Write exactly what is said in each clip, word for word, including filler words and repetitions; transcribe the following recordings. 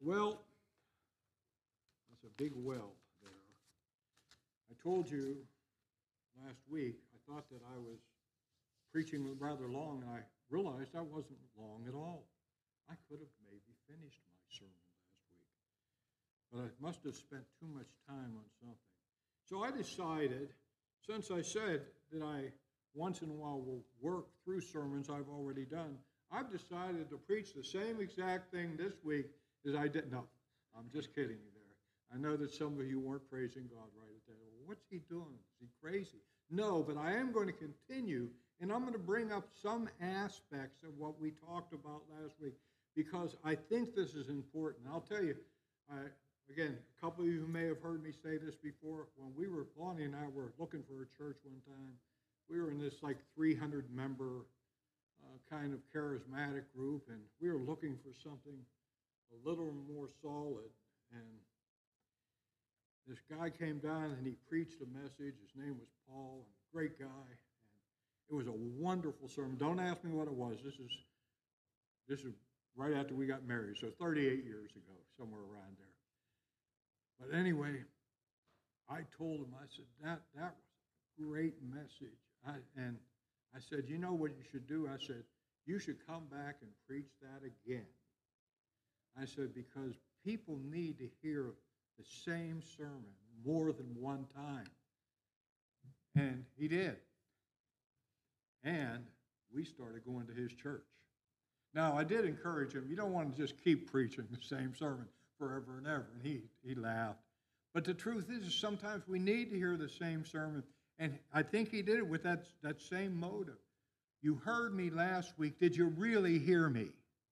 Well, that's a big well there. I told you last week I thought that I was preaching rather long, and I realized I wasn't long at all. I could have maybe finished my sermon last week, but I must have spent too much time on something. So I decided, since I said that I once in a while will work through sermons I've already done, I've decided to preach the same exact thing this week as I did. No, I'm just kidding you there. I know that some of you weren't praising God right at that. Well, what's he doing? Is he crazy? No, but I am going to continue, and I'm going to bring up some aspects of what we talked about last week because I think this is important. I'll tell you, I, again, a couple of you may have heard me say this before. When we were, Lonnie and I were looking for a church one time, we were in this like three hundred member uh, kind of charismatic group, and we were looking for something a little more solid. And this guy came down and he preached a message. His name was Paul, and a great guy. And it was a wonderful sermon. Don't ask me what it was. This is this is right after we got married, so thirty-eight years ago, somewhere around there. But anyway, I told him, I said, that that was a great message. I, and I said, you know what you should do? I said, you should come back and preach that again. I said, because people need to hear the same sermon more than one time. And he did. And we started going to his church. Now, I did encourage him, you don't want to just keep preaching the same sermon forever and ever. And he, he laughed. But the truth is, sometimes we need to hear the same sermon. And I think he did it with that, that same motive. You heard me last week. Did you really hear me?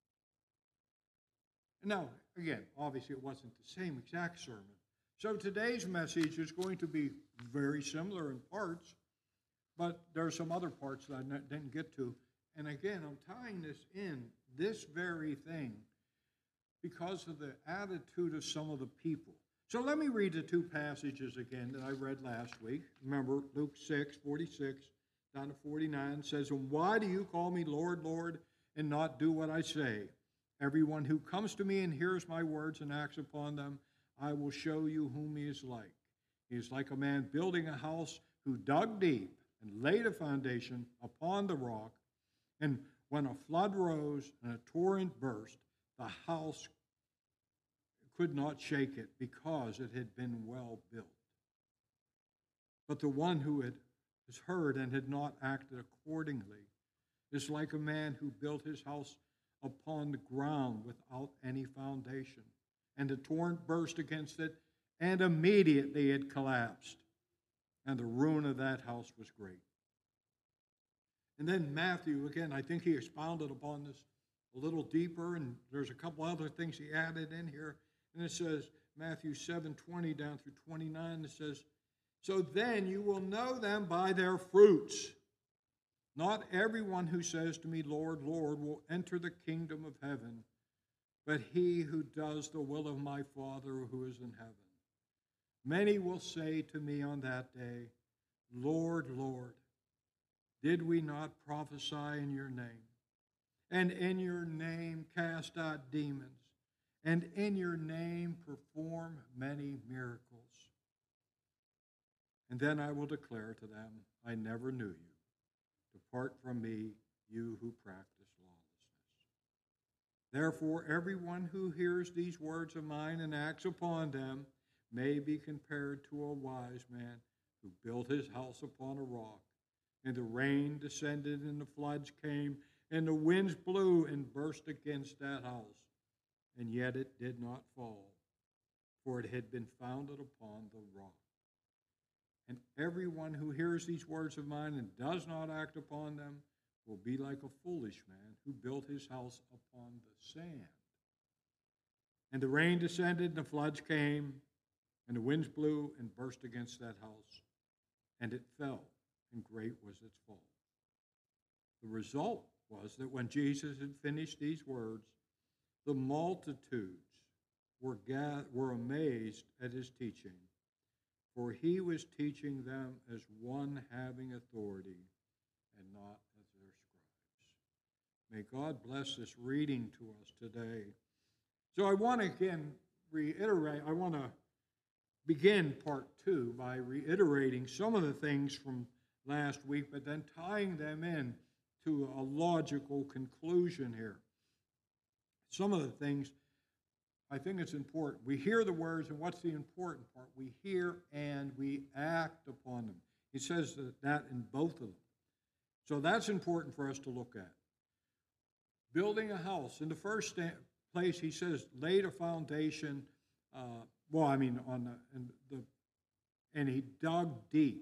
Now, again, obviously it wasn't the same exact sermon. So today's message is going to be very similar in parts, but there are some other parts that I didn't get to. And again, I'm tying this in, this very thing, because of the attitude of some of the people. So let me read the two passages again that I read last week. Remember, Luke six, forty-six down to forty-nine says, and why do you call me Lord, Lord, and not do what I say? Everyone who comes to me and hears my words and acts upon them, I will show you whom he is like. He is like a man building a house who dug deep and laid a foundation upon the rock. And when a flood rose and a torrent burst, the house could not shake it because it had been well built. But the one who had has heard and had not acted accordingly is like a man who built his house upon the ground without any foundation. And the torrent burst against it, and immediately it collapsed. And the ruin of that house was great. And then Matthew, again, I think he expounded upon this a little deeper, and there's a couple other things he added in here. And it says, Matthew seven twenty down through twenty-nine, it says, so then you will know them by their fruits. Not everyone who says to me, Lord, Lord, will enter the kingdom of heaven, but he who does the will of my Father who is in heaven. Many will say to me on that day, Lord, Lord, did we not prophesy in your name, and in your name cast out demons, and in your name perform many miracles? And then I will declare to them, I never knew you. Depart from me, you who practice lawlessness. Therefore, everyone who hears these words of mine and acts upon them may be compared to a wise man who built his house upon a rock. And the rain descended, and the floods came, and the winds blew and burst against that house. And yet it did not fall, for it had been founded upon the rock. And everyone who hears these words of mine and does not act upon them will be like a foolish man who built his house upon the sand. And the rain descended, and the floods came, and the winds blew and burst against that house. And it fell, and great was its fall. The result was that when Jesus had finished these words, the multitudes were, gath- were amazed at his teaching, for he was teaching them as one having authority and not as their scribes. May God bless this reading to us today. So I want to again reiterate, I want to begin part two by reiterating some of the things from last week, but then tying them in to a logical conclusion here. Some of the things, I think it's important. We hear the words, and what's the important part? We hear and we act upon them. He says that, that in both of them. So that's important for us to look at. Building a house. In the first sta- place, he says, laid a foundation, uh, well, I mean, on the, and the, and he dug deep.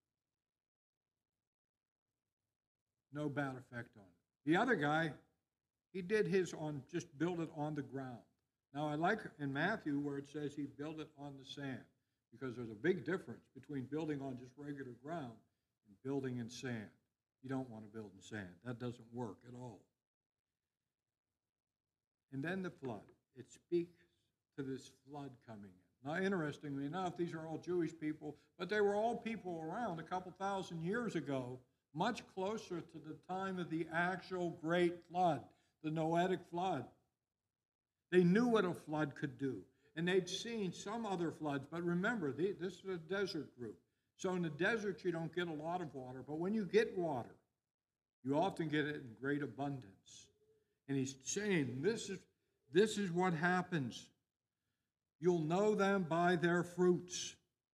No bad effect on it. The other guy, he did his on, just build it on the ground. Now, I like in Matthew where it says he built it on the sand, because there's a big difference between building on just regular ground and building in sand. You don't want to build in sand. That doesn't work at all. And then the flood. It speaks to this flood coming in. Now, interestingly enough, these are all Jewish people, but they were all people around a couple thousand years ago, much closer to the time of the actual great flood, the Noahic flood. They knew what a flood could do, and they'd seen some other floods, but remember, this is a desert group. So in the desert, you don't get a lot of water, but when you get water, you often get it in great abundance. And he's saying, this is, this is what happens. You'll know them by their fruits.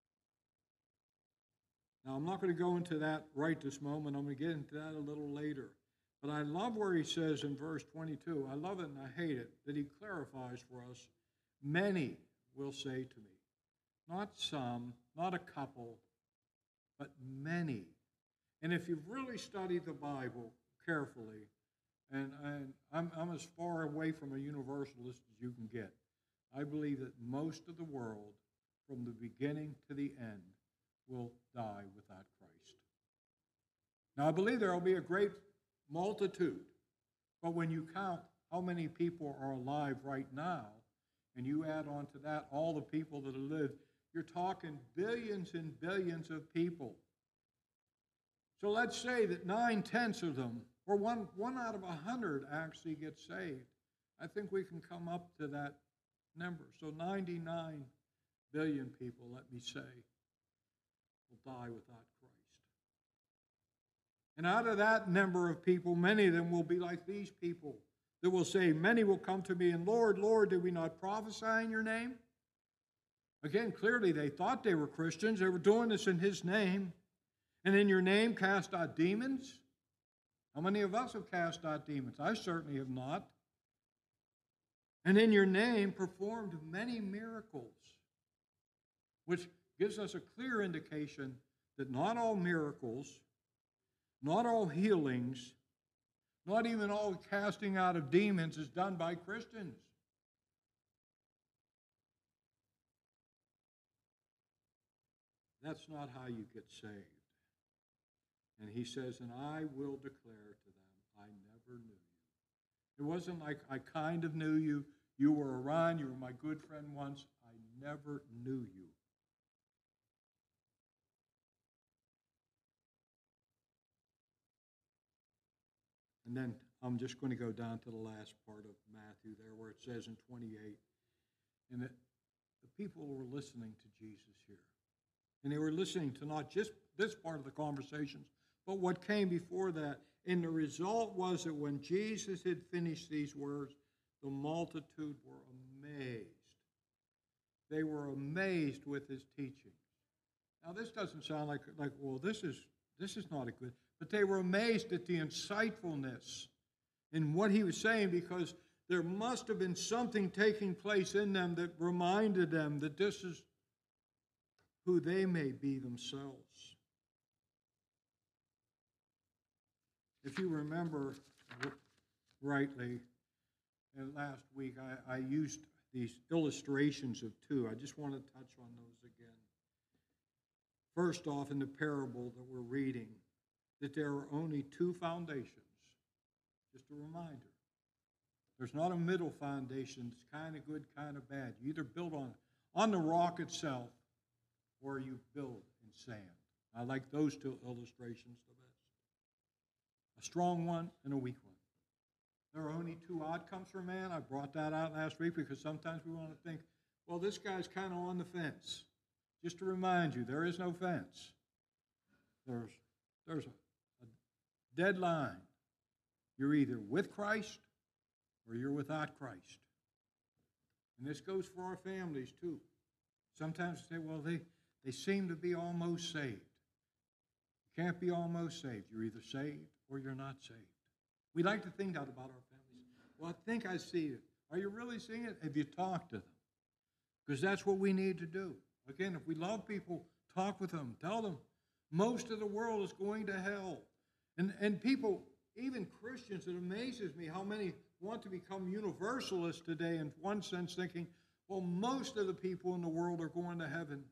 Now, I'm not going to go into that right this moment. I'm going to get into that a little later. But I love where he says in verse twenty-two, I love it and I hate it, that he clarifies for us, many will say to me, not some, not a couple, but many. And if you've really studied the Bible carefully, and, and I'm, I'm as far away from a universalist as you can get, I believe that most of the world, from the beginning to the end, will die without Christ. Now, I believe there will be a great multitude, but when you count how many people are alive right now, and you add on to that all the people that have lived, you're talking billions and billions of people. So let's say that nine-tenths of them, or one, one out of a hundred actually get saved. I think we can come up to that number. So ninety-nine billion people, let me say, will die without Christ. And out of that number of people, many of them will be like these people that will say, many will come to me, and Lord, Lord, did we not prophesy in your name? Again, clearly they thought they were Christians. They were doing this in his name. And in your name cast out demons? How many of us have cast out demons? I certainly have not. And in your name performed many miracles, which gives us a clear indication that not all miracles, not all healings, not even all casting out of demons is done by Christians. That's not how you get saved. And he says, and I will declare to them, I never knew you. It wasn't like I kind of knew you. You were around. You were my good friend once. I never knew you. And then I'm just going to go down to the last part of Matthew there where it says in twenty-eight, and that the people were listening to Jesus here. And they were listening to not just this part of the conversations, but what came before that. And the result was that when Jesus had finished these words, the multitude were amazed. They were amazed with his teaching. Now, this doesn't sound like, like well, this is this is not a good, but they were amazed at the insightfulness in what he was saying, because there must have been something taking place in them that reminded them that this is who they may be themselves. If you remember rightly, and last week I, I used these illustrations of two. I just want to touch on those again. First off, in the parable that we're reading, that there are only two foundations. Just a reminder. There's not a middle foundation that's kind of good, kind of bad. You either build on, on the rock itself, or you build in sand. I like those two illustrations the best. A strong one and a weak one. There are only two outcomes for man. I brought that out last week because sometimes we want to think, well, this guy's kind of on the fence. Just to remind you, there is no fence. There's, there's a, a dead line. You're either with Christ or you're without Christ. And this goes for our families too. Sometimes we say, well, they, they seem to be almost saved. You can't be almost saved. You're either saved or you're not saved. We like to think that about our families. Well, I think I see it. Are you really seeing it? Have you talked to them? Because that's what we need to do. Again, if we love people, talk with them. Tell them most of the world is going to hell. And, and people, even Christians, it amazes me how many want to become universalists today in one sense, thinking, well, most of the people in the world are going to heaven.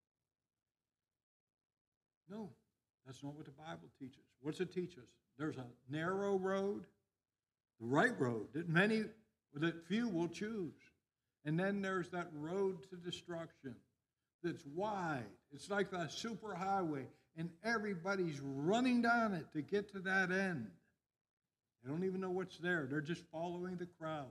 No, that's not what the Bible teaches. What's it teach us? There's a narrow road, the right road, that many, that few will choose. And then there's that road to destruction that's wide. It's like the superhighway, and everybody's running down it to get to that end. They don't even know what's there. They're just following the crowd.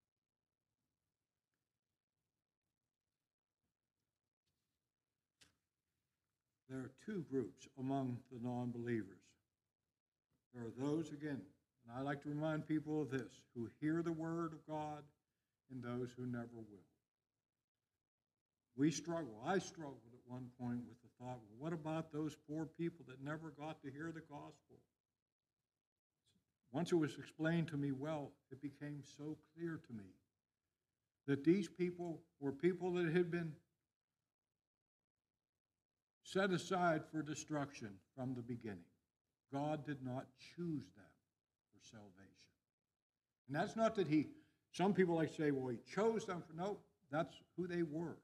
There are two groups among the non-believers. There are those, again, and I like to remind people of this, who hear the word of God and those who never will. We struggle. I struggled at one point with the thought, well, what about those poor people that never got to hear the gospel? Once it was explained to me well, it became so clear to me that these people were people that had been set aside for destruction from the beginning. God did not choose them for salvation. And that's not that he, some people like to say, well, he chose them for, no, that's who they were.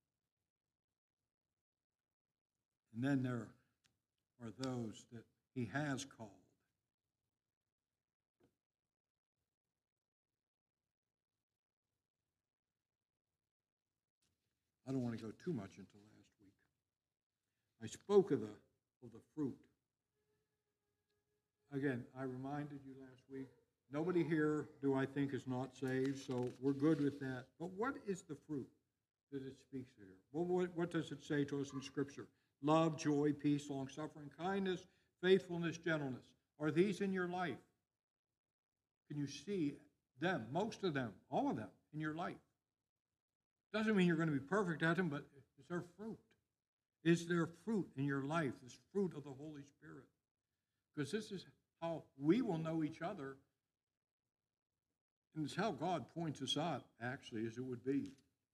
And then there are those that he has called. I don't want to go too much into last week. I spoke of the, of the fruit. Again, I reminded you last week, nobody here do I think is not saved, so we're good with that. But what is the fruit that it speaks to here? Well, what, what does it say to us in Scripture? Love, joy, peace, long-suffering, kindness, faithfulness, gentleness. Are these in your life? Can you see them, most of them, all of them, in your life? Doesn't mean you're going to be perfect at them, but is there fruit? Is there fruit in your life, this fruit of the Holy Spirit? Because this is how we will know each other, and it's how God points us out, actually, as it would be.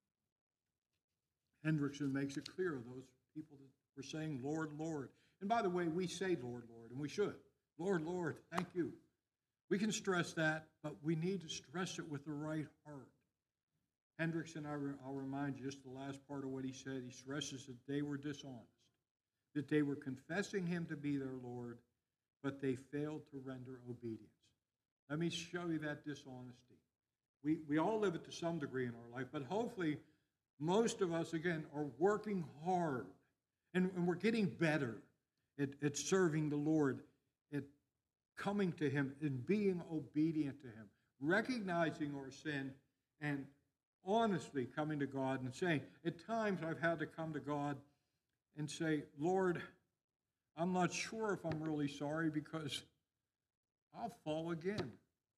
Hendrickson makes it clear, those people that were saying, Lord, Lord. And by the way, we say, Lord, Lord, and we should. Lord, Lord, thank you. We can stress that, but we need to stress it with the right heart. Hendrickson, I'll remind you just the last part of what he said. He stresses that they were dishonest, that they were confessing him to be their Lord, but they failed to render obedience. Let me show you that dishonesty. We, we all live it to some degree in our life, but hopefully most of us, again, are working hard, and, and we're getting better at, at serving the Lord, at coming to him and being obedient to him, recognizing our sin and honestly coming to God and saying, at times I've had to come to God and say, Lord, I'm not sure if I'm really sorry because I'll fall again.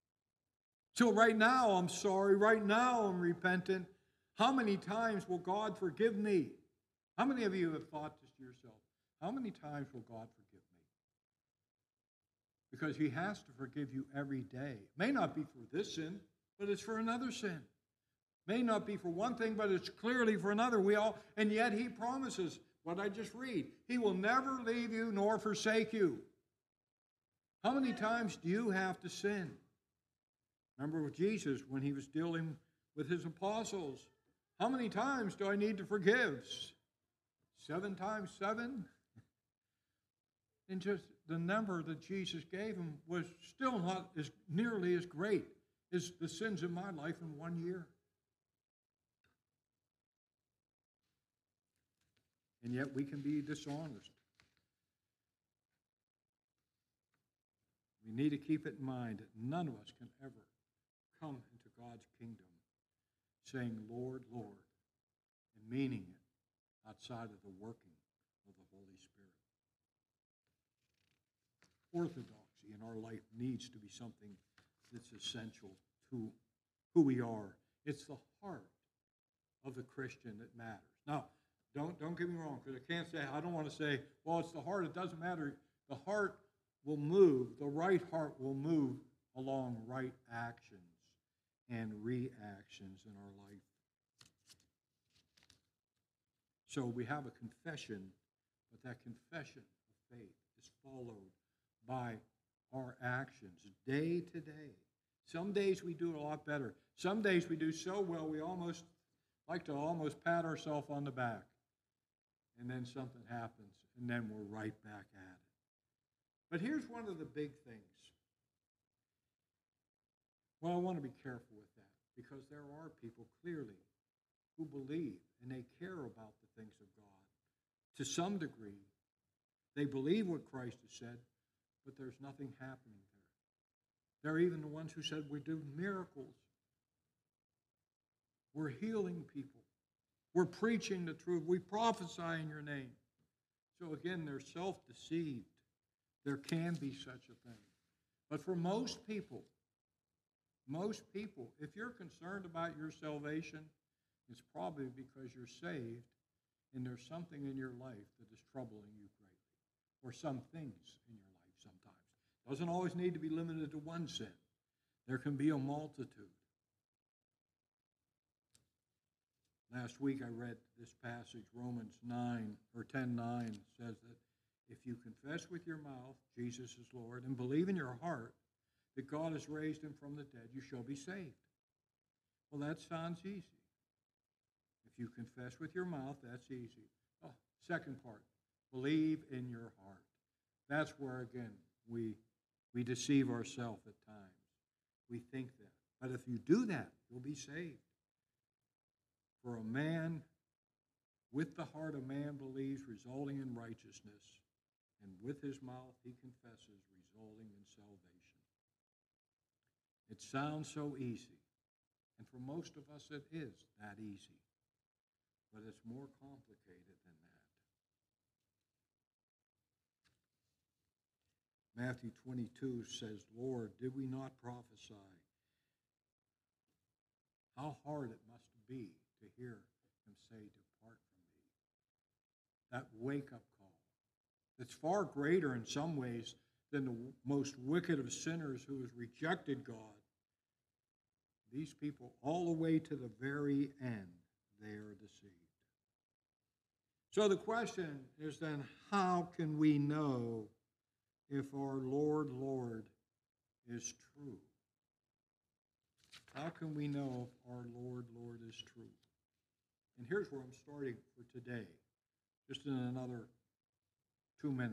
So right now I'm sorry. Right now I'm repentant. How many times will God forgive me? How many of you have thought this to yourself? How many times will God forgive me? Because he has to forgive you every day. It may not be for this sin, but it's for another sin. May not be for one thing, but it's clearly for another. We all, and yet he promises, what I just read, he will never leave you nor forsake you. How many times do you have to sin? Remember with Jesus when he was dealing with his apostles, how many times do I need to forgive? Seven times seven? And just the number that Jesus gave him was still not as nearly as great as the sins in my life in one year. And yet we can be dishonest. We need to keep it in mind that none of us can ever come into God's kingdom saying, Lord, Lord, and meaning it outside of the working of the Holy Spirit. Orthodoxy in our life needs to be something that's essential to who we are. It's the heart of the Christian that matters. Now, don't, don't get me wrong, because I can't say, I don't want to say, well, it's the heart, it doesn't matter. The heart will move, the right heart will move along right actions and reactions in our life. So we have a confession, but that confession of faith is followed by our actions day to day. Some days we do it a lot better. Some days we do so well we almost like to almost pat ourselves on the back. And then something happens, and then we're right back at it. But here's one of the big things. Well, I want to be careful with that, because there are people clearly who believe and they care about the things of God. To some degree, they believe what Christ has said, but there's nothing happening there. They're even the ones who said, we do miracles. We're healing people. We're preaching the truth. We prophesy in your name. So again, they're self-deceived. There can be such a thing. But for most people, most people, if you're concerned about your salvation, it's probably because you're saved and there's something in your life that is troubling you greatly, or some things in your life sometimes. It doesn't always need to be limited to one sin. There can be a multitude. Last week I read this passage, Romans nine, or ten nine, says that if you confess with your mouth Jesus is Lord and believe in your heart that God has raised him from the dead, you shall be saved. Well, that sounds easy. If you confess with your mouth, that's easy. Oh, second part, believe in your heart. That's where, again, we, we deceive ourselves at times. We think that. But if you do that, you'll be saved. For a man, with the heart a man believes, resulting in righteousness, and with his mouth he confesses, resulting in salvation. It sounds so easy, and for most of us it is that easy, but it's more complicated than that. Matthew twenty-two says, Lord, did we not prophesy? How hard it must be to hear him say, depart from me. That wake-up call. It's far greater in some ways than the most wicked of sinners who has rejected God. These people, all the way to the very end, they are deceived. So the question is then, how can we know if our Lord, Lord is true? How can we know if our Lord, Lord is true? And here's where I'm starting for today, just in another two minutes.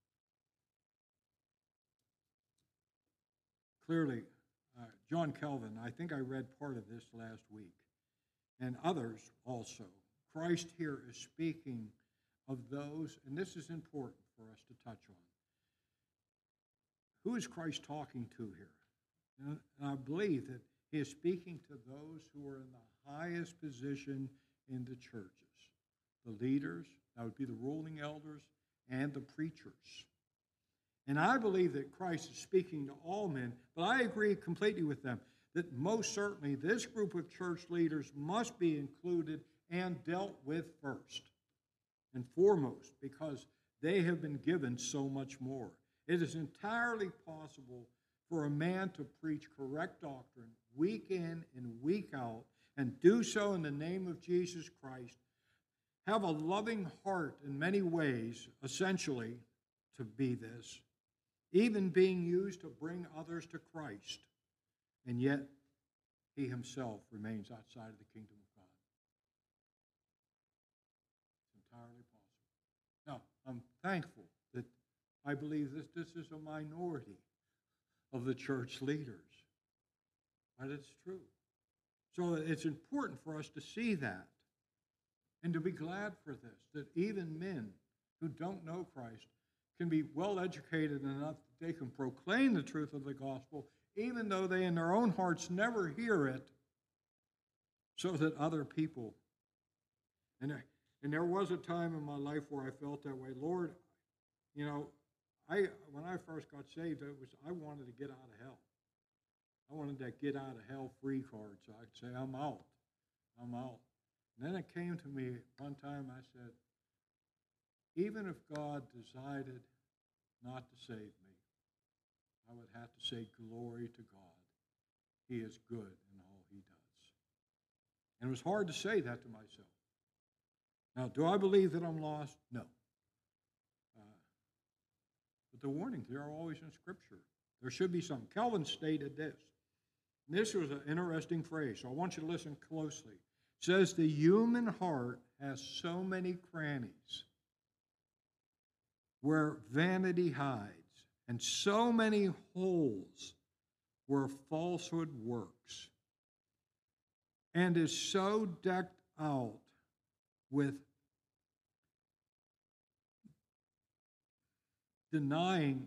Clearly, uh, John Calvin, I think I read part of this last week, and others also. Christ here is speaking of those, and this is important for us to touch on. Who is Christ talking to here? And I believe that he is speaking to those who are in the highest position in the churches. The leaders, that would be the ruling elders, and the preachers. And I believe that Christ is speaking to all men, but I agree completely with them that most certainly this group of church leaders must be included and dealt with first and foremost, because they have been given so much more. It is entirely possible for a man to preach correct doctrine week in and week out and do so in the name of Jesus Christ, have a loving heart in many ways, essentially, to be this, even being used to bring others to Christ, and yet he himself remains outside of the kingdom of God. It's entirely possible. Now, I'm thankful that I believe that this is a minority of the church leaders, but it's true. So it's important for us to see that and to be glad for this, that even men who don't know Christ can be well educated enough that they can proclaim the truth of the gospel even though they in their own hearts never hear it, so that other people. And there, and there was a time in my life where I felt that way. Lord, you know, I when I first got saved, it was I wanted to get out of hell. I wanted that get out of hell free card, so I'd say, I'm out. I'm out. And then it came to me one time, I said, even if God decided not to save me, I would have to say glory to God. He is good in all he does. And it was hard to say that to myself. Now, do I believe that I'm lost? No. Uh, but the warnings, they are always in Scripture. There should be some. Calvin stated this. And this was an interesting phrase, so I want you to listen closely. It says, the human heart has so many crannies where vanity hides, and so many holes where falsehood works, and is so decked out with denying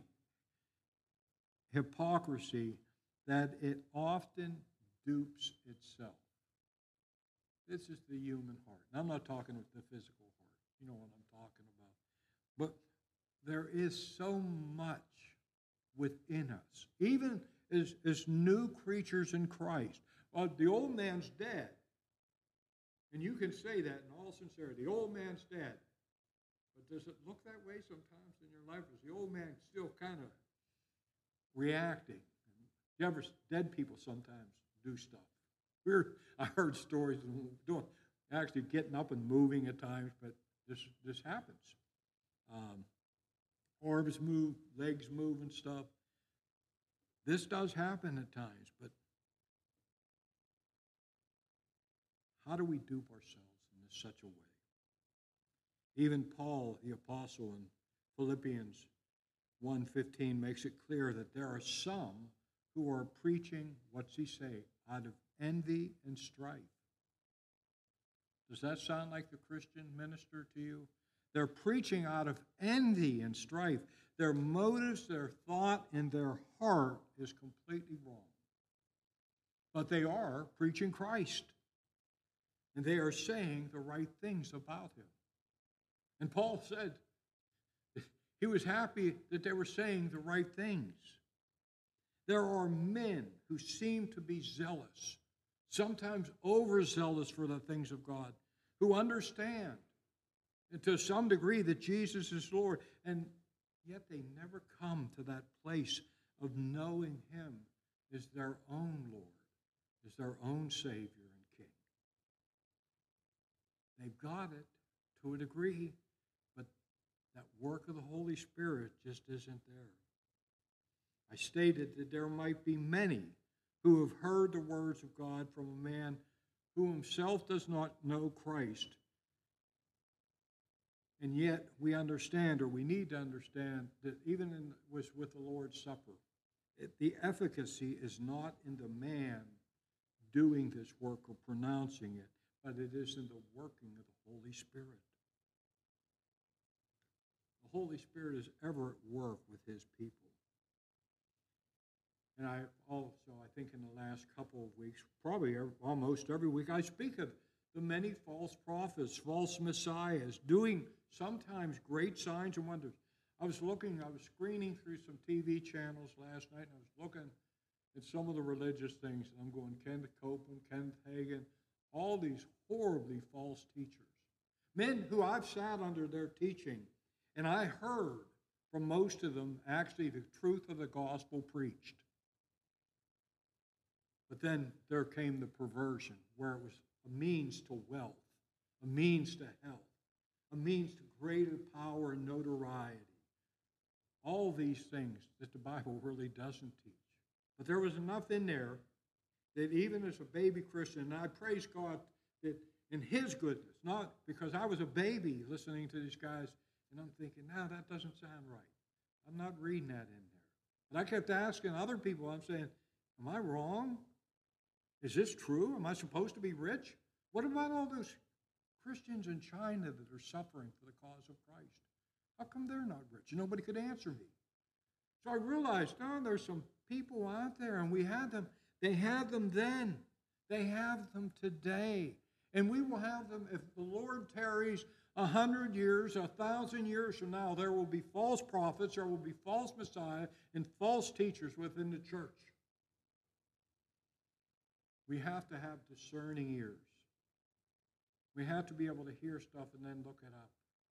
hypocrisy that it often dupes itself. This is the human heart. And I'm not talking with the physical heart. You know what I'm talking about. But there is so much within us, even as, as new creatures in Christ. Well, the old man's dead. And you can say that in all sincerity. The old man's dead. But does it look that way sometimes in your life? Is the old man still kind of reacting? You ever, dead people sometimes do stuff. We're, I heard stories of them doing, actually getting up and moving at times, but this this happens. Um, arms move, legs move and stuff. This does happen at times, but how do we dupe ourselves in such a way? Even Paul, the apostle, in Philippians one fifteen makes it clear that there are some who are preaching, what's he say, out of envy and strife. Does that sound like the Christian minister to you? They're preaching out of envy and strife. Their motives, their thought, and their heart is completely wrong. But they are preaching Christ. And they are saying the right things about him. And Paul said he was happy that they were saying the right things. There are men who seem to be zealous, sometimes overzealous for the things of God, who understand, and to some degree, that Jesus is Lord, and yet they never come to that place of knowing him as their own Lord, as their own Savior and King. They've got it to a degree, but that work of the Holy Spirit just isn't there. I stated that there might be many who have heard the words of God from a man who himself does not know Christ. And yet we understand, or we need to understand, that even in, was with the Lord's Supper, it, the efficacy is not in the man doing this work or pronouncing it, but it is in the working of the Holy Spirit. The Holy Spirit is ever at work with his people. And I also, I think in the last couple of weeks, probably every, almost every week, I speak of the many false prophets, false messiahs, doing sometimes great signs and wonders. I was looking, I was screening through some T V channels last night, and I was looking at some of the religious things, and I'm going, Kenneth Copeland, Kenneth Hagin, all these horribly false teachers. Men who I've sat under their teaching, and I heard from most of them actually the truth of the gospel preached. But then there came the perversion, where it was a means to wealth, a means to health, a means to greater power and notoriety. All these things that the Bible really doesn't teach. But there was enough in there that even as a baby Christian, and I praise God that in his goodness, not because I was a baby listening to these guys, and I'm thinking, no, that doesn't sound right. I'm not reading that in there. But I kept asking other people, I'm saying, am I wrong? Is this true? Am I supposed to be rich? What about all those Christians in China that are suffering for the cause of Christ? How come they're not rich? Nobody could answer me. So I realized, no, there's some people out there, and we had them. They had them then. They have them today. And we will have them if the Lord tarries a hundred years, a thousand years from now. There will be false prophets, there will be false Messiah, and false teachers within the church. We have to have discerning ears. We have to be able to hear stuff and then look it up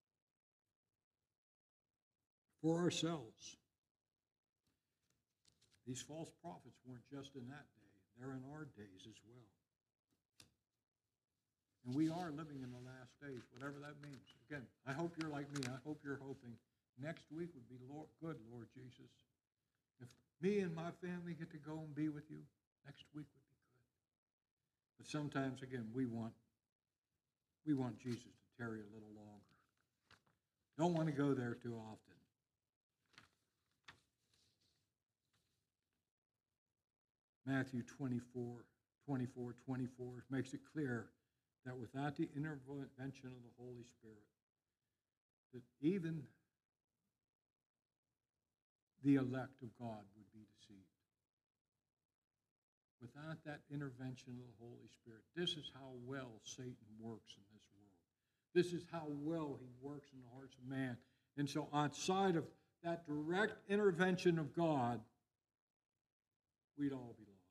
for ourselves. These false prophets weren't just in that day. They're in our days as well. And we are living in the last days, whatever that means. Again, I hope you're like me. I hope you're hoping next week would be Lord, good, Lord Jesus. If me and my family get to go and be with you, next week would be good. But sometimes, again, we want we want Jesus to tarry a little longer. Don't want to go there too often. Matthew twenty-four, twenty-four, twenty-four makes it clear that without the intervention of the Holy Spirit, that even the elect of God would be deceived. Without that intervention of the Holy Spirit, this is how well Satan works in this world. This is how well he works in the hearts of man. And so outside of that direct intervention of God, we'd all be lost.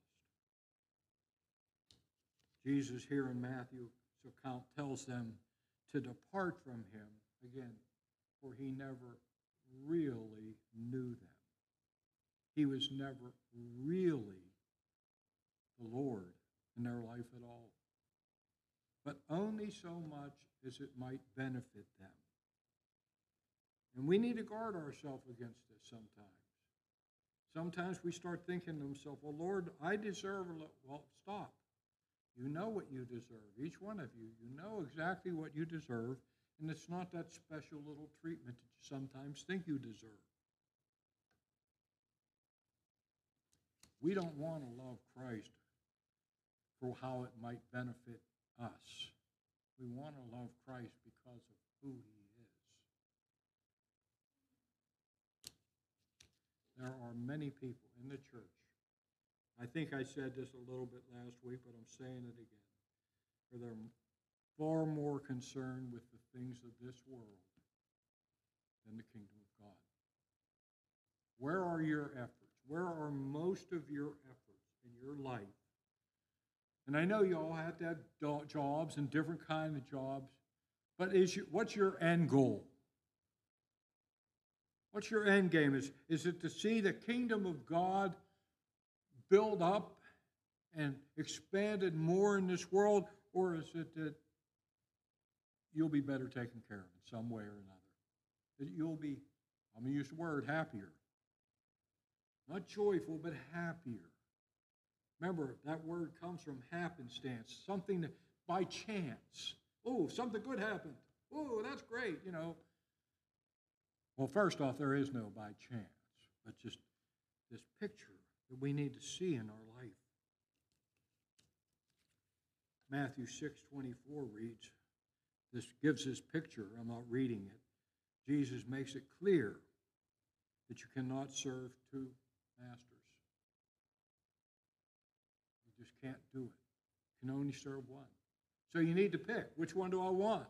Jesus here in Matthew's account tells them to depart from him, again, for he never really knew them. He was never really the Lord in their life at all, but only so much as it might benefit them. And we need to guard ourselves against this sometimes. Sometimes we start thinking to ourselves, well, Lord, I deserve a little. Well, stop. You know what you deserve. Each one of you, you know exactly what you deserve, and it's not that special little treatment that you sometimes think you deserve. We don't want to love Christ for how it might benefit us. We want to love Christ because of who he is. There are many people in the church. I think I said this a little bit last week, but I'm saying it again. For they're far more concerned with the things of this world than the kingdom of God. Where are your efforts? Where are most of your efforts in your life? And I know you all have to have jobs and different kinds of jobs, but is you, what's your end goal? What's your end game? Is, is it to see the kingdom of God build up and expanded more in this world, or is it that you'll be better taken care of in some way or another? That you'll be, I'm going to use the word, happier. Not joyful, but happier. Remember, that word comes from happenstance, something that by chance. Oh, something good happened. Oh, that's great, you know. Well, first off, there is no by chance, but just this picture that we need to see in our life. Matthew six twenty-four reads, this gives this picture. I'm not reading it. Jesus makes it clear that you cannot serve two masters. You just can't do it. You can only serve one. So you need to pick. Which one do I want?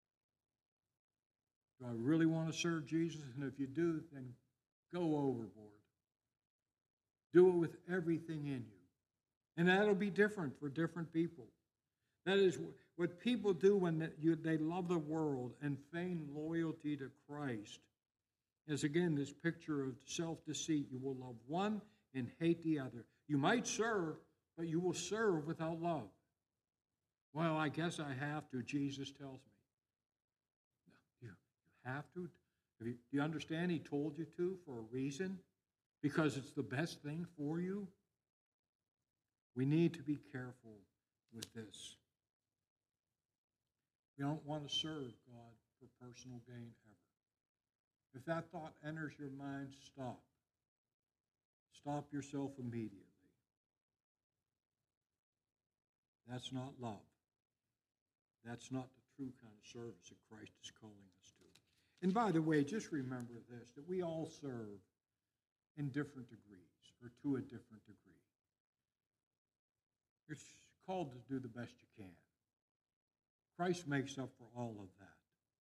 Do I really want to serve Jesus? And if you do, then go overboard. Do it with everything in you. And that'll be different for different people. That is what people do when they love the world and feign loyalty to Christ. Is again this picture of self-deceit. You will love one and hate the other. You might serve, but you will serve without love. Well, I guess I have to, Jesus tells me. No, you, you have to. Do you understand he told you to for a reason? Because it's the best thing for you? We need to be careful with this. We don't want to serve God for personal gain ever. If that thought enters your mind, stop. Stop yourself immediately. That's not love. That's not the true kind of service that Christ is calling us to. And by the way, just remember this, that we all serve in different degrees. or to a different degree. You're called to do the best you can. Christ makes up for all of that.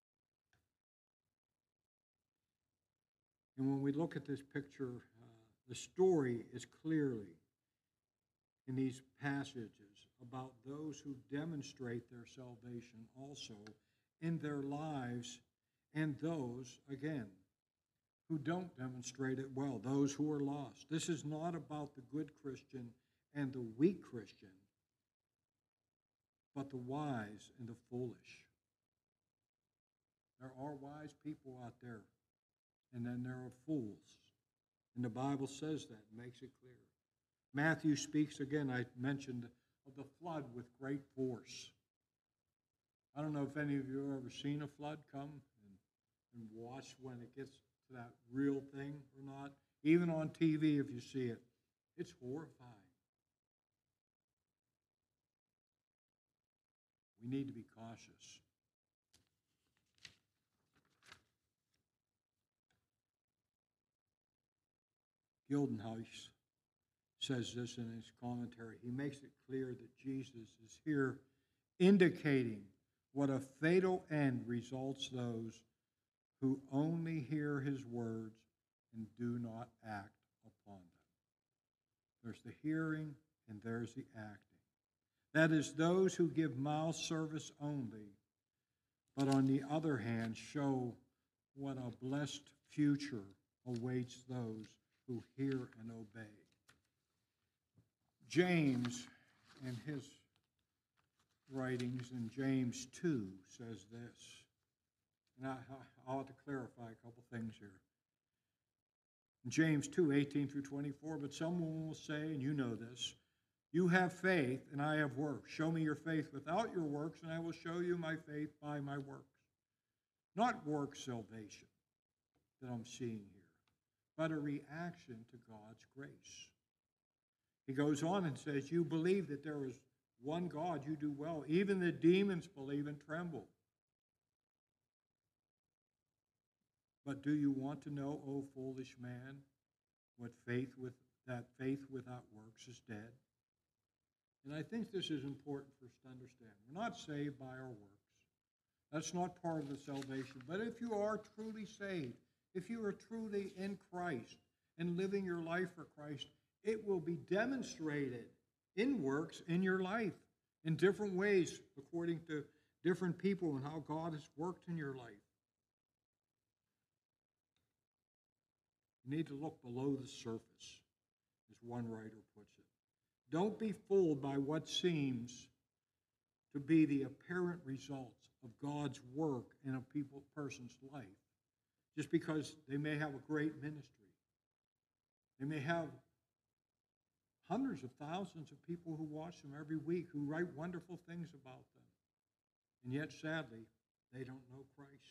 And when we look at this picture, uh, the story is clearly in these passages about those who demonstrate their salvation also in their lives, and those, again, who don't demonstrate it well, those who are lost. This is not about the good Christian and the weak Christian, but the wise and the foolish. There are wise people out there, and then there are fools. And the Bible says that, makes it clear. Matthew speaks again, I mentioned, of the flood with great force. I don't know if any of you have ever seen a flood come and, and watch when it gets to that real thing or not. Even on T V, if you see it, it's horrifying. We need to be cautious. Gildenhuis says this in his commentary. He makes it clear that Jesus is here indicating what a fatal end results those who only hear his words and do not act upon them. There's the hearing and there's the acting. That is, those who give mouth service only, but on the other hand show what a blessed future awaits those who hear and obey. James, in his writings in James two, says this. And I, I'll have to clarify a couple things here. In James two, eighteen through twenty-four, but someone will say, and you know this, you have faith and I have works. Show me your faith without your works, and I will show you my faith by my works. Not work salvation that I'm seeing here, but a reaction to God's grace. He goes on and says, you believe that there is one God, you do well. Even the demons believe and tremble. But do you want to know, O foolish man, what faith with that faith without works is dead? And I think this is important for us to understand. We're not saved by our works. That's not part of the salvation. But if you are truly saved, if you are truly in Christ and living your life for Christ, it will be demonstrated in works in your life in different ways according to different people and how God has worked in your life. You need to look below the surface, as one writer puts it. Don't be fooled by what seems to be the apparent results of God's work in a people, person's life, just because they may have a great ministry. They may have hundreds of thousands of people who watch them every week, who write wonderful things about them. And yet, sadly, they don't know Christ.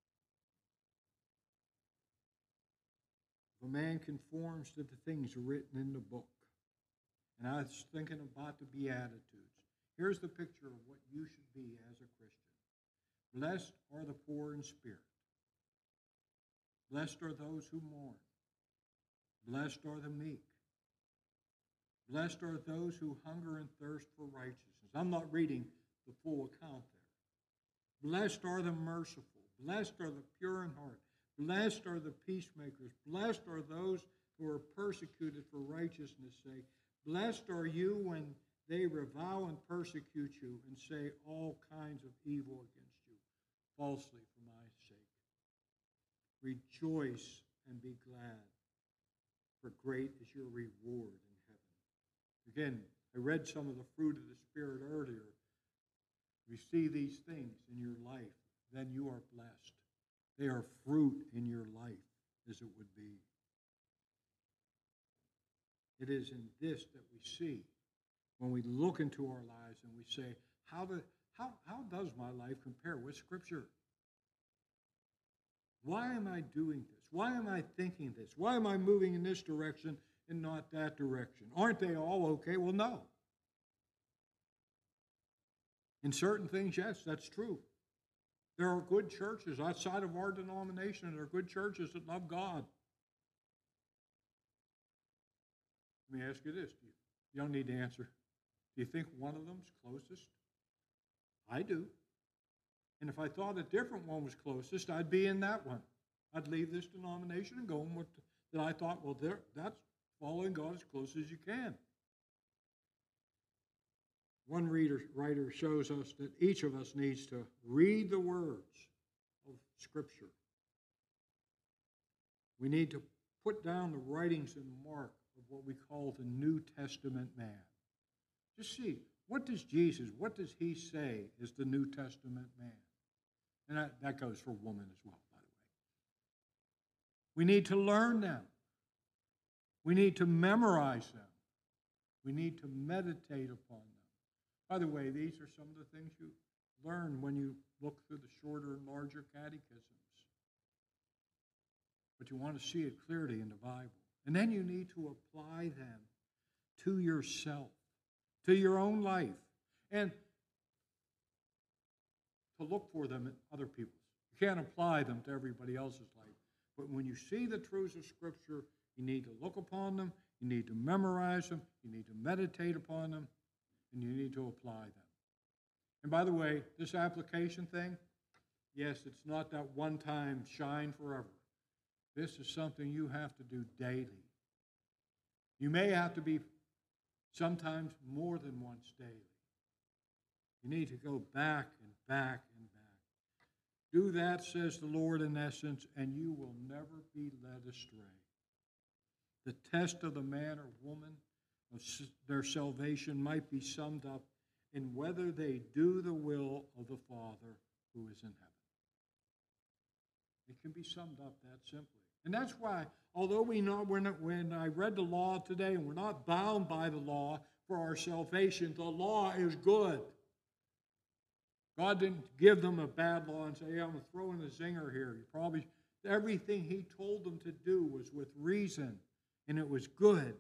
If a man conforms to the things written in the book, and I was thinking about the Beatitudes, here's the picture of what you should be as a Christian. Blessed are the poor in spirit. Blessed are those who mourn. Blessed are the meek. Blessed are those who hunger and thirst for righteousness. I'm not reading the full account there. Blessed are the merciful. Blessed are the pure in heart. Blessed are the peacemakers. Blessed are those who are persecuted for righteousness' sake. Blessed are you when they revile and persecute you and say all kinds of evil against you, falsely for my sake. Rejoice and be glad, for great is your reward in heaven. Again, I read some of the fruit of the Spirit earlier. If you see these things in your life, then you are blessed. They are fruit in your life, as it would be. It is in this that we see when we look into our lives and we say, how, the, how, how does my life compare with Scripture? Why am I doing this? Why am I thinking this? Why am I moving in this direction and not that direction? Aren't they all okay? Well, no. In certain things, yes, that's true. There are good churches outside of our denomination. There are good churches that love God. Let me ask you this. You, you don't need to answer. Do you think one of them's closest? I do. And if I thought a different one was closest, I'd be in that one. I'd leave this denomination and go in with that I thought, well, there, that's following God as close as you can. One reader, writer shows us that each of us needs to read the words of Scripture. We need to put down the writings and mark of what we call the New Testament man. Just see, what does Jesus, what does he say is the New Testament man? And that, that goes for women as well, by the way. We need to learn them. We need to memorize them. We need to meditate upon them. By the way, these are some of the things you learn when you look through the shorter and larger catechisms. But you want to see it clearly in the Bible. And then you need to apply them to yourself, to your own life, and to look for them in other people's. You can't apply them to everybody else's life. But when you see the truths of Scripture, you need to look upon them, you need to memorize them, you need to meditate upon them, and you need to apply them. And by the way, this application thing, yes, it's not that one-time shine forever. This is something you have to do daily. You may have to be sometimes more than once daily. You need to go back and back and back. Do that, says the Lord, in essence, and you will never be led astray. The test of the man or woman of their salvation might be summed up in whether they do the will of the Father who is in heaven. It can be summed up that simply. And that's why, although we know we're not, when I read the law today, and we're not bound by the law for our salvation, the law is good. God didn't give them a bad law and say, hey, I'm going to throw in a zinger here. You probably, everything he told them to do was with reason, and it was good.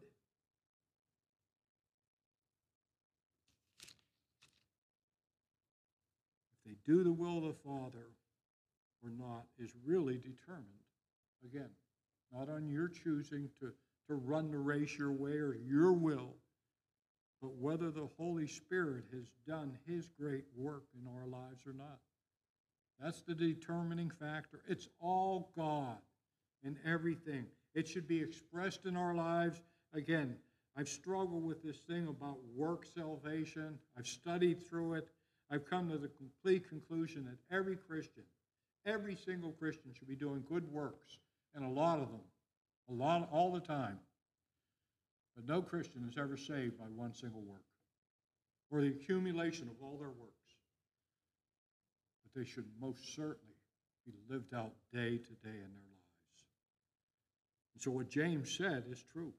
If they do the will of the Father or not is really determined, again, not on your choosing to, to run the race your way or your will, but whether the Holy Spirit has done his great work in our lives or not. That's the determining factor. It's all God in everything. It should be expressed in our lives. Again, I've struggled with this thing about work salvation. I've studied through it. I've come to the complete conclusion that every Christian, every single Christian should be doing good works, and a lot of them, a lot, all the time. But no Christian is ever saved by one single work or the accumulation of all their works. But they should most certainly be lived out day to day in their lives. And so what James said is true.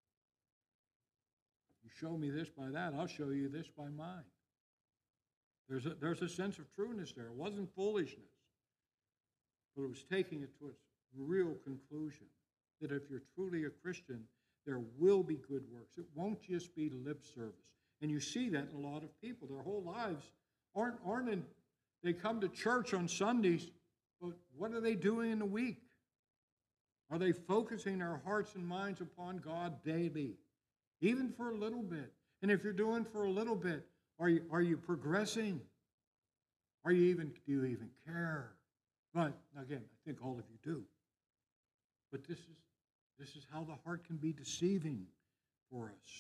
You show me this by that, I'll show you this by mine. There's a, there's a sense of trueness there. It wasn't foolishness, but it was taking it to its real conclusion, that if you're truly a Christian, there will be good works. It won't just be lip service. And you see that in a lot of people. Their whole lives aren't, aren't in, they come to church on Sundays, but what are they doing in the week? Are they focusing their hearts and minds upon God daily, even for a little bit? And if you're doing for a little bit, are you, are you progressing? Are you even, do you even care? But again, I think all of you do. But this is This is how the heart can be deceiving for us.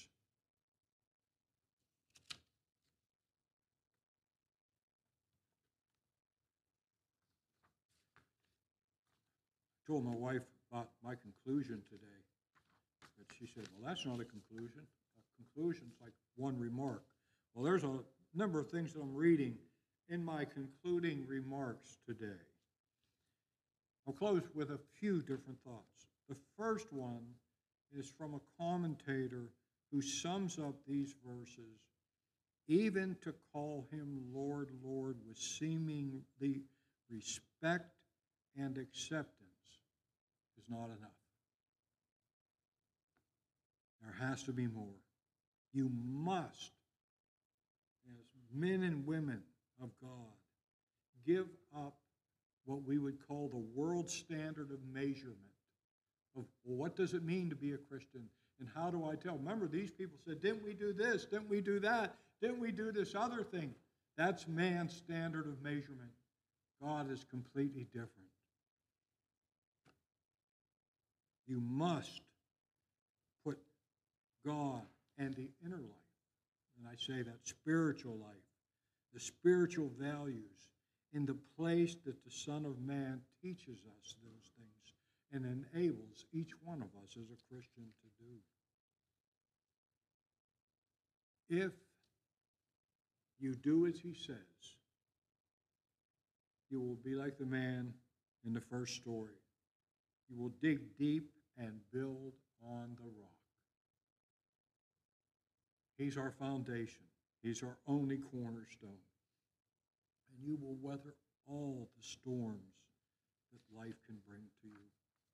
I told my wife about my conclusion today, but she said, well, that's not a conclusion. A conclusion's like one remark. Well, there's a number of things that I'm reading in my concluding remarks today. I'll close with a few different thoughts. The first one is from a commentator who sums up these verses. Even to call him Lord, Lord with seemingly respect and acceptance is not enough. There has to be more. You must, as men and women of God, give up what we would call the world standard of measurement. Of, well, what does it mean to be a Christian? And how do I tell? Remember, these people said, didn't we do this? Didn't we do that? Didn't we do this other thing? That's man's standard of measurement. God is completely different. You must put God and the inner life, and I say that spiritual life, the spiritual values, in the place that the Son of Man teaches us those things and enables each one of us as a Christian to do. If you do as he says, you will be like the man in the first story. You will dig deep and build on the rock. He's our foundation. He's our only cornerstone. And you will weather all the storms that life can bring to you.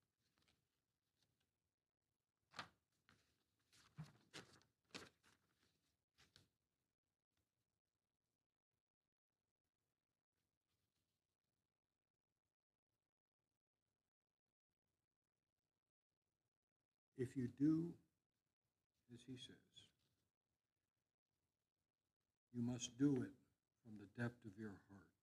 If you do as he says, you must do it from the depth of your heart.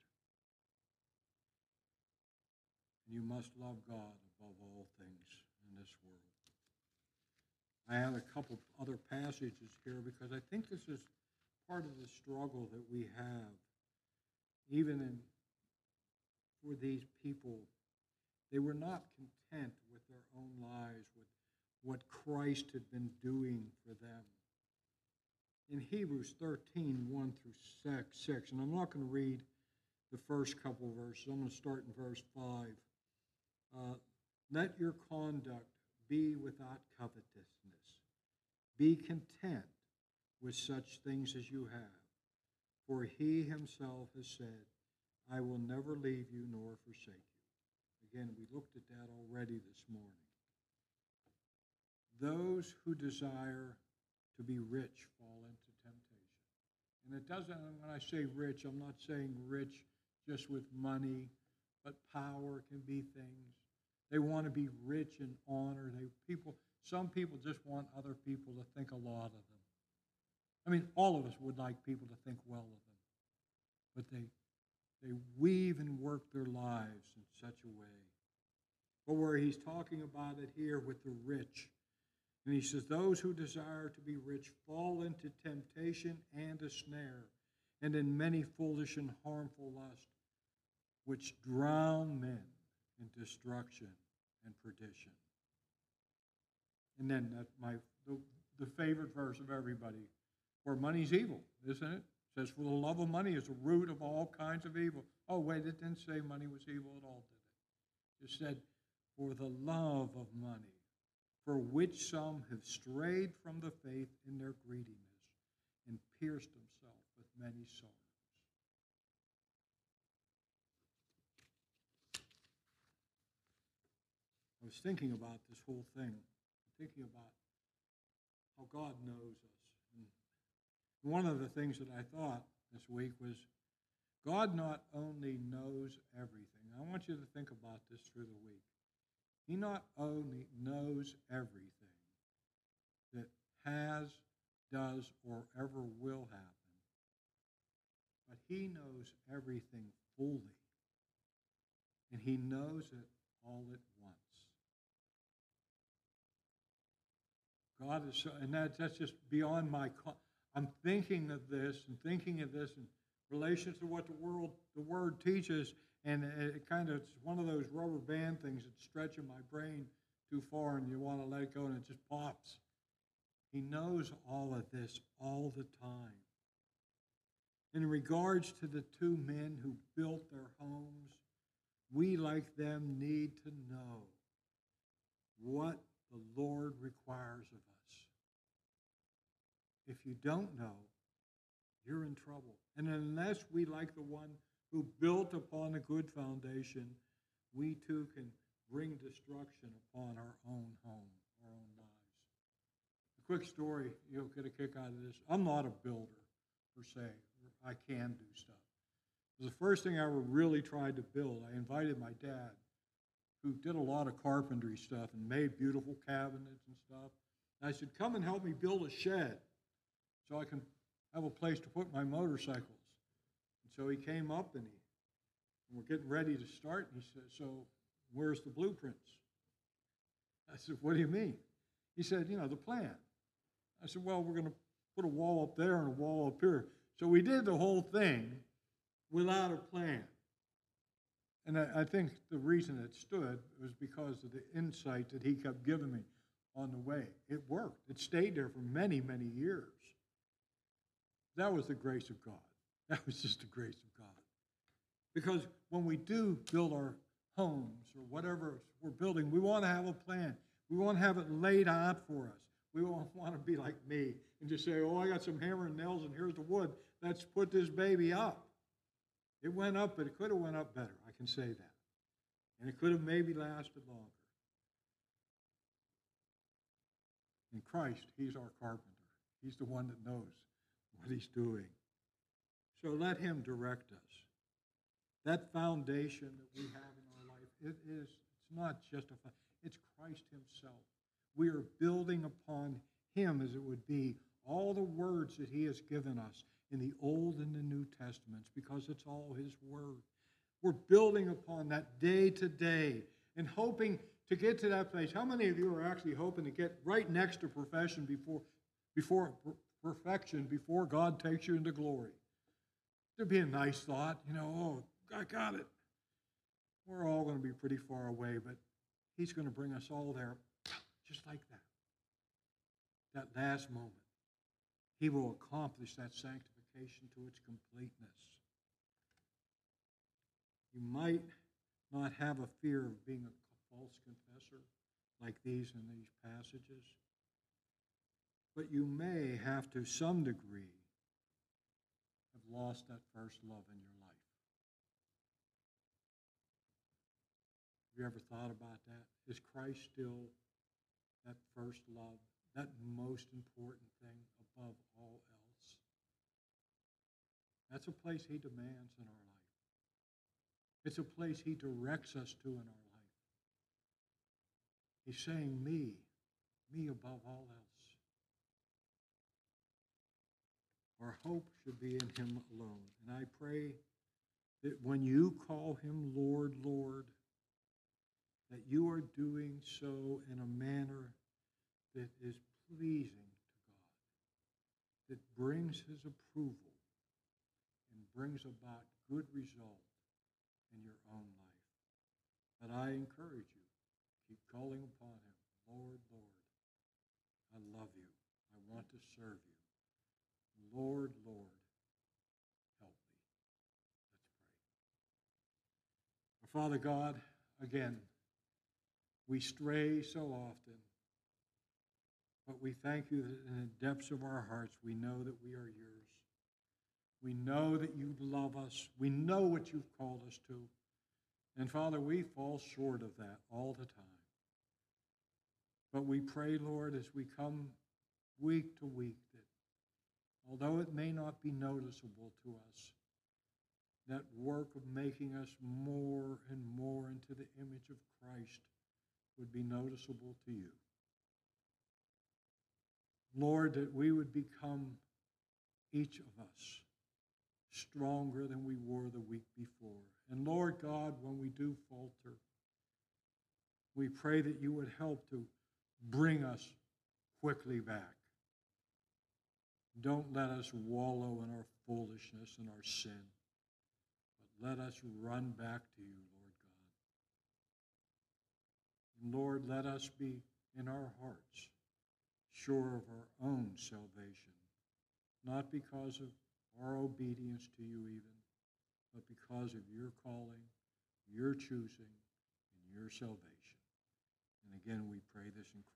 And you must love God above all things in this world. I have a couple other passages here because I think this is part of the struggle that we have, even in for these people. They were not content with their own lives, with what Christ had been doing for them. In Hebrews thirteen, one through six, and I'm not going to read the first couple of verses. I'm going to start in verse five. Uh, Let your conduct be without covetousness. Be content with such things as you have. For he himself has said, I will never leave you nor forsake you. Again, we looked at that already this morning. Those who desire to be rich fall into temptation. And it doesn't, when I say rich, I'm not saying rich just with money, but power can be things. They want to be rich in honor. They people, some people just want other people to think a lot of them. I mean, all of us would like people to think well of them. But they they weave and work their lives in such a way. But where he's talking about it here with the rich, and he says, those who desire to be rich fall into temptation and a snare, and in many foolish and harmful lusts, which drown men in destruction and perdition. And then that my the, the favorite verse of everybody, for money's evil, isn't it? It says, for the love of money is the root of all kinds of evil. Oh, wait, it didn't say money was evil at all, did it? It said, for the love of money, for which some have strayed from the faith in their greediness and pierced themselves with many sorrows. I was thinking about this whole thing, thinking about how God knows us. And one of the things that I thought this week was, God not only knows everything. I want you to think about this through the week. He not only knows everything that has, does, or ever will happen, but he knows everything fully. And he knows it all at once. God is so, and that, that's just beyond my, I'm thinking of this and thinking of this in relation to what the world, the Word teaches, and it kind of, it's one of those rubber band things that stretch in my brain too far and you want to let it go and it just pops. He knows all of this all the time. In regards to the two men who built their homes, we, like them, need to know what the Lord requires of us. If you don't know, you're in trouble. And unless we, like the one who built upon a good foundation, we too can bring destruction upon our own home, our own lives. A quick story, you'll get a kick out of this. I'm not a builder, per se. I can do stuff. It was the first thing I ever really tried to build. I invited my dad, who did a lot of carpentry stuff and made beautiful cabinets and stuff. And I said, come and help me build a shed so I can have a place to put my motorcycles. And so he came up and he, and we're getting ready to start. And he said, so where's the blueprints? I said, what do you mean? He said, you know, the plan. I said, well, we're going to put a wall up there and a wall up here. So we did the whole thing without a plan. And I, I think the reason it stood was because of the insight that he kept giving me on the way. It worked. It stayed there for many, many years. That was the grace of God. That was just the grace of God. Because when we do build our homes or whatever we're building, we want to have a plan. We want to have it laid out for us. We won't want to be like me and just say, oh, I got some hammer and nails and here's the wood. Let's put this baby up. It went up, but it could have went up better. I can say that. And it could have maybe lasted longer. In Christ, he's our carpenter. He's the one that knows what he's doing. So let him direct us. That foundation that we have in our life, it is, it's not just a, it's Christ himself. We are building upon him, as it would be, all the words that he has given us in the Old and the New Testaments, because it's all his word. We're building upon that day to day and hoping to get to that place. How many of you are actually hoping to get right next to profession before, before perfection, before God takes you into glory? There'd be a nice thought, you know, oh, I got it. We're all going to be pretty far away, but he's going to bring us all there just like that. That last moment. He will accomplish that sanctification to its completeness. You might not have a fear of being a false confessor like these in these passages, but you may have to some degree have lost that first love in your life. Have you ever thought about that? Is Christ still that first love, that most important thing above all else? That's a place he demands in our life. It's a place he directs us to in our life. He's saying, me, me above all else. Our hope should be in him alone. And I pray that when you call him Lord, Lord, that you are doing so in a manner that is pleasing to God, that brings his approval and brings about good result in your own life. But I encourage you, keep calling upon him, Lord, Lord, I love you. I want to serve you. Lord, Lord, help me. Let's pray. Our Father God, again, we stray so often, but we thank you that in the depths of our hearts we know that we are yours. We know that you love us. We know what you've called us to. And Father, we fall short of that all the time. But we pray, Lord, as we come week to week, that although it may not be noticeable to us, that work of making us more and more into the image of Christ would be noticeable to you. Lord, that we would become, each of us, stronger than we were the week before. And Lord God, when we do falter, we pray that you would help to bring us quickly back. Don't let us wallow in our foolishness and our sin, but let us run back to you, Lord God. And Lord, let us be in our hearts sure of our own salvation, not because of our obedience to you even, but because of your calling, your choosing, and your salvation. And again, we pray this in Christ.